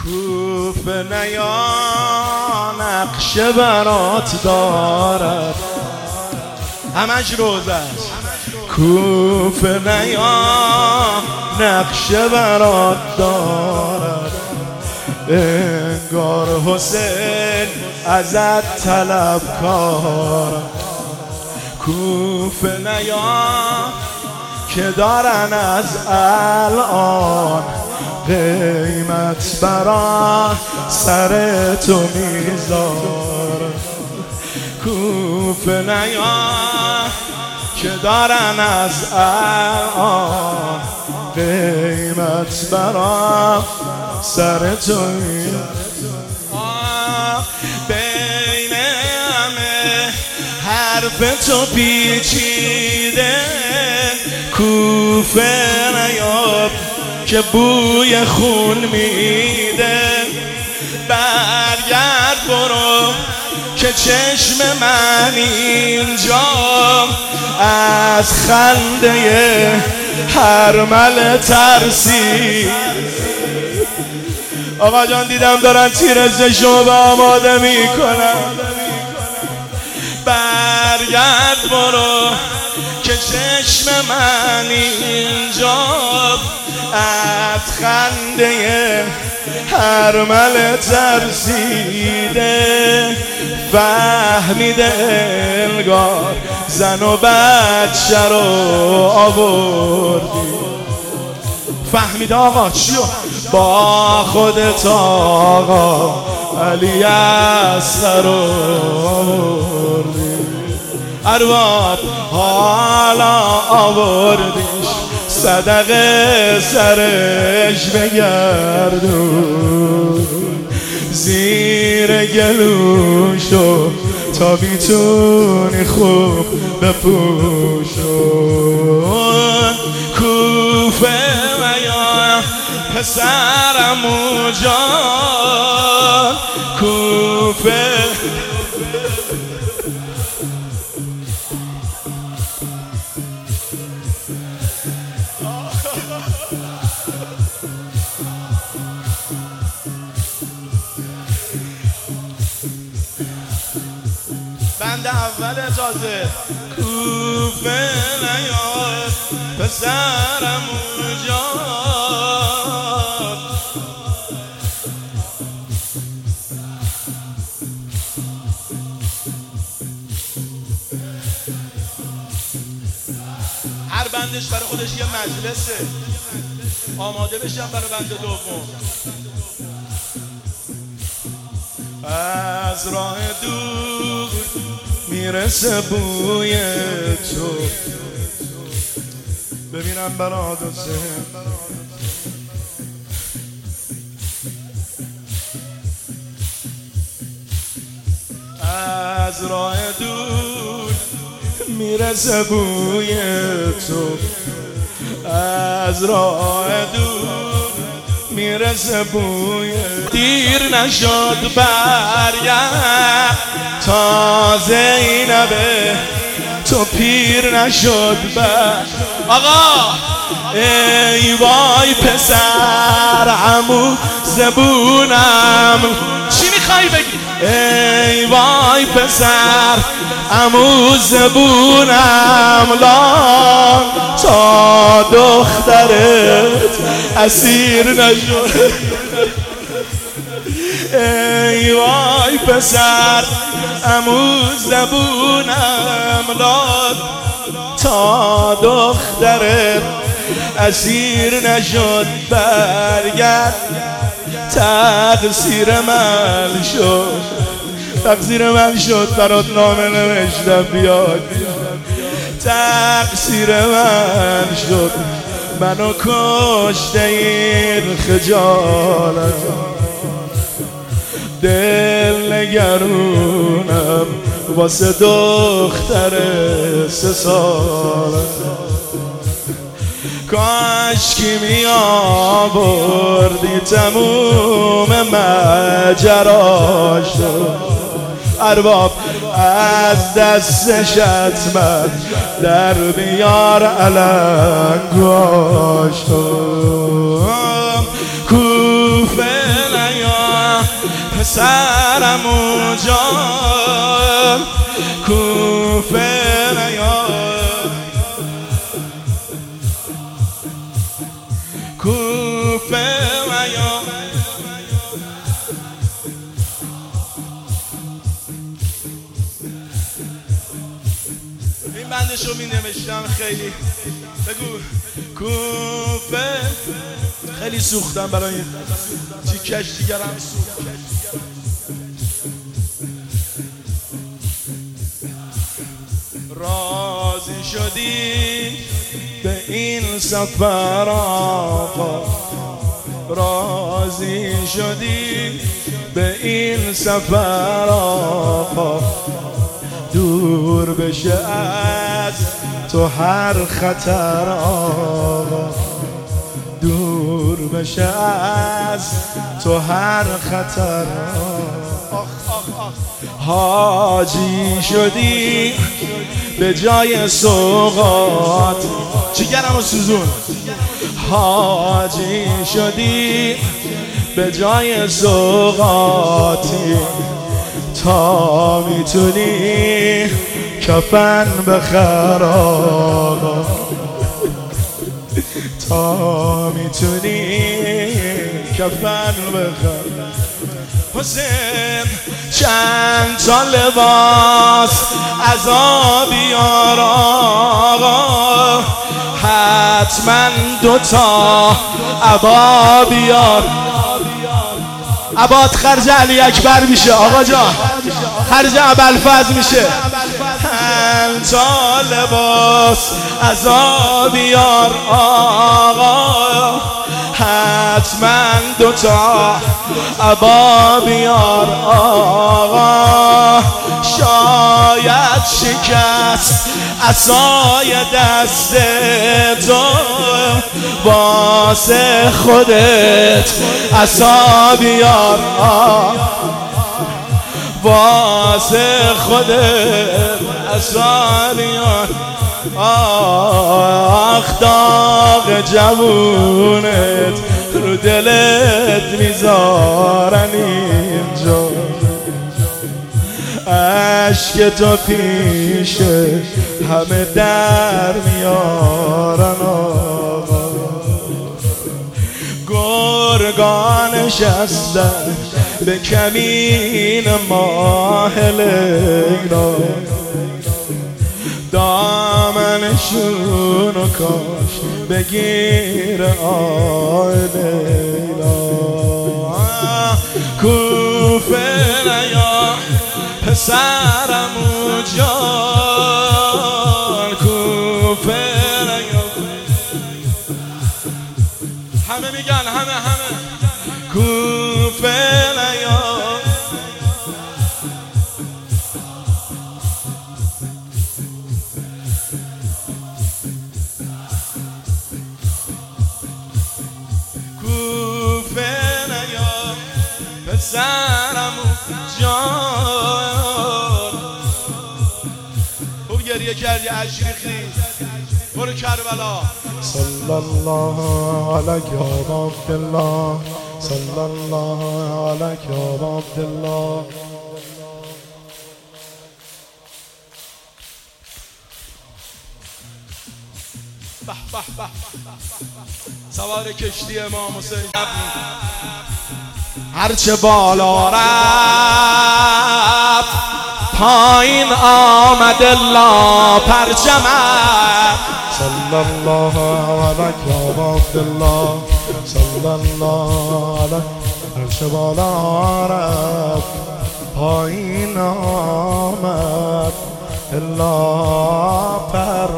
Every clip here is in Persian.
کوفه نیا نقشه برات دارد، همش روزه است. کوفه نیا نقشه برات دارد، انگار حسین ازت طلبکار. کوفه نیا که دارن از الان قیمت برا سر تو میذار. کوفه نیا که دارن از الان قیمت برا سر تو بین همه حرف تو پیچیده. کوفه نیاب که بوی خون میده، برگرد برو که چشم من اینجا از خنده هرمل ترسی. آقا جان دیدم دارن تیر زشو آماده میکنن. برگرد برو که چشم من اینجا از خنده هرمل ترسیده. فهمیده انگار زن و بچه رو آوردی. فهمیده آقا چیو با خودت آقا علی اصغر رو آوردی. ارباب حالا آوردیش صدقه سرش بگردون، زیر گلوشو تا بیتونی خوب بپوشون. کوفه میا پسرمو جان، کوفه بند اول تازه. کوفه نیاد پسرم جان، هر بندش برای خودش یه مجلسه. آماده بشم برای بند دوم. از راه دور میرسه بوی تو، ببینم برات از راه دور میرسه بوی تو، از راه دور میرسه بوی. دیر نشد برگرد تا زینبه تو پیر نشد آقا. ای وای پسر عمو زبونم، چی میخوای بگی؟ ای وای پسر عمو زبونم لان تا دخترت اسیر نشد. ای وای پسر عمو زبونم لان تا دخترت اسیر نشد. برگرد تقصیر من شد، تقصیر من شد برات نامه نوشتم بیاد. تقصیر من شد منو کشته این خجالت. دل نگرونم واسه دختر 3 ساله. کاش کی می آوردی تموم ماجراشو. ارباب از دستش حتما در بیار علنگاشو. کوفه پسرم و جان کوفه نیا کوفه نیا این بندشو می نوشتم خیلی بگو کوفه خیلی سوختم برای تیکش دیگرم سوخت راضی شدی به این سفر آقا راضی شدی به این سفر آقا دور بشه از تو هر خطر آقا دور بشه از تو هر خطر حاجی شدی به جای سوغات جگرم و سوزون حاجی شدی به جای سوغاتی تا میتونی کفن بخر آقا تا میتونی کفن بخر حسین چند تا لباس از آب بیار آقا حتما دوتا عبا بیار عبات خرج علی اکبر میشه آقا جان خرج ابوالفضل میشه چند تا لباس از آب بیار آقا حتما دوتا عبا بیار آقا شاید شکست عصای دست تو واسه خودت عصا بیار واسه خودت عصا بیار آخ داغ جوونت رو دلت میذارن اینجا عشق تو پیش همه در میارن آقا گرگان نشستن به کمین ماه لیلا دامنشونو کاش بگیر آی لیلا کوفه نیا پسرم و جان کوفه نیا همه میگن همه کوفه نیا کوفه نیا پسرم و جان خوب گریه کردی اشریخی برو کربلا صلی الله علیک یا عبدالله صلی الله علیک یا عبدالله سوار کشتی امام حسین هرچه بالا رفت پایین آمد الله پرچمم صلی الله علیک یا عبدالله صلی الله علیک هرچه بالا رفت پایین آمد الله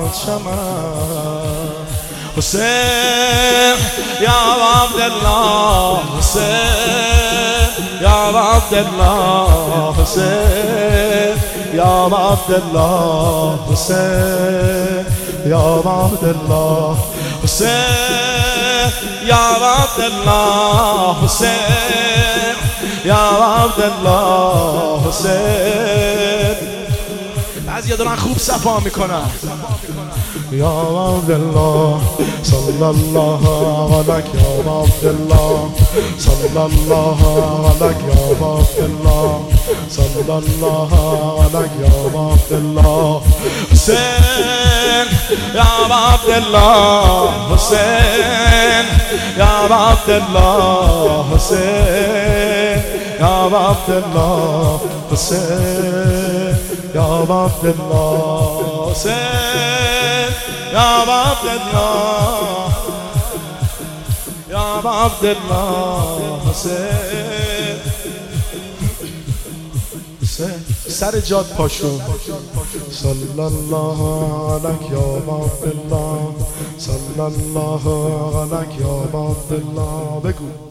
پرچمم حسین یا عبدالله حسین یا عبدالله حسین یا عبدالله حسین یا عبدالله حسین یا عبدالله حسین یا عبدالله حسین بعضی دارن خوب صفا میکنن یا عبدالله صلی الله علیک یا عبدالله صلی الله علیک یا عبدالله صلی الله علیک یا عبدالله حسین یا عبدالله حسین یا عبدالله حسین یا عبدالله حسین یا عبدالله حسین یا عبدالله یا عبدالله حسین سر جاد پاشو صلی الله علیک یا عبدالله صلی الله علیک یا عبدالله بگو